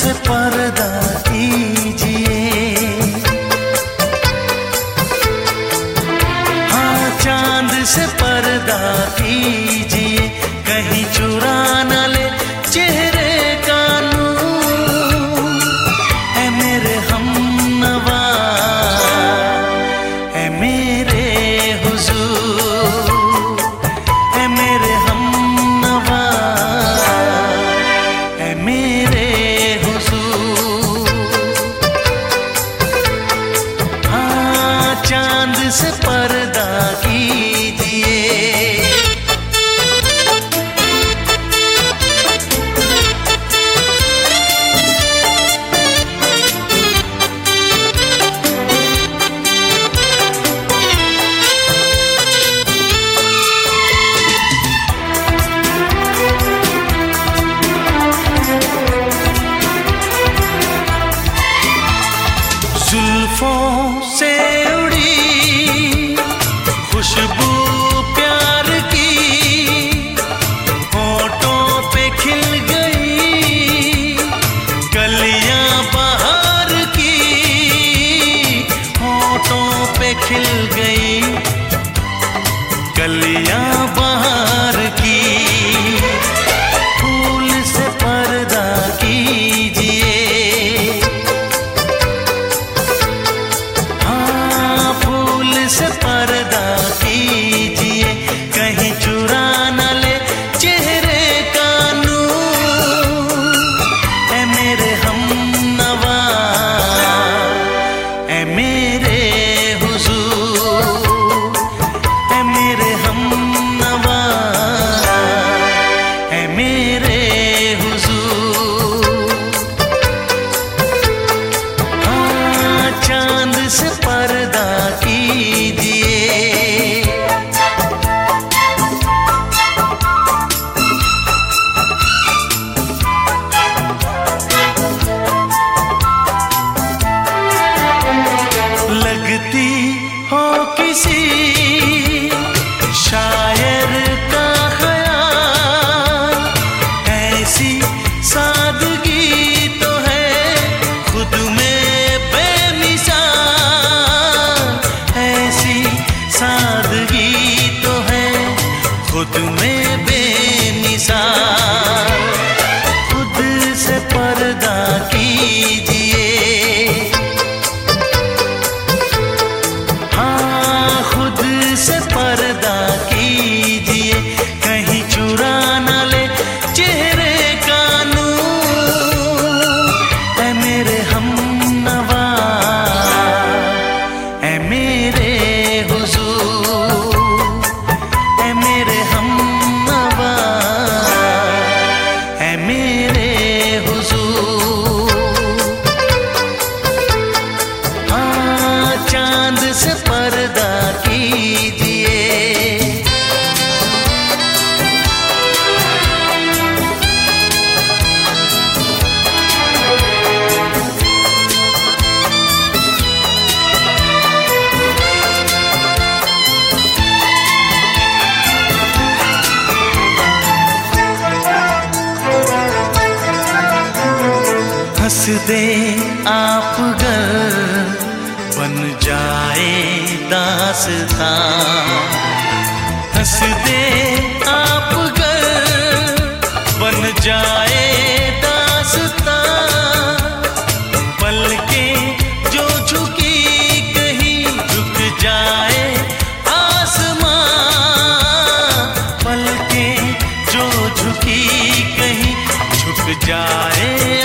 से पर्दा कीजिए, हाँ चांद से पर्दा कीजिए, कहीं चुरा न ले चेहरे का नूर। ऐ मेरे हमनवा, ऐ मेरे हुजूर, ऐ मेरे हमनवा, ऐ मेरे हुजूर। हाँ चांद से पर्दा कीजिए। जुल्फों से उड़ी खुशबू प्यार की, होठों पे खिल गई कलियां बहार की, होठों पे खिल गई कलियां बहार की। फूल से पर्दा कीजिए, से पर्दा कीजिए, कहीं चुरा न ले चेहरे का नूर। ऐ मेरे हमनवा, ऐ मेरे हुजूर, ऐ मेरे हमनवा, ऐ मेरे हुजूर। हाँ चांद से पर्दा कीजिए। लगती हो किसी शायर का ख्याल, ऐसी सादगी तो है खुद में बेमिसाल, ऐसी सादगी तो है खुद में बेमिसाल। खुद से पर्दा कीजिए, हाँ खुद से पर्दा कीजिए, कहीं चुरा न ले चेहरे का नूर। ऐ मेरे हमनवा, ऐ मेरे हुजूर, ऐ मेरे हमनवा, ऐ मेरे हुजूर। हाँ चांद से पर्दा कीजिए। हंस दे आप गर बन जाए दास्तां, हंस दे आप गर बन जाए दास्तां। पलकें जो झुकी कहीं झुक जाए आसमां, पलकें जो झुकी कहीं झुक जाए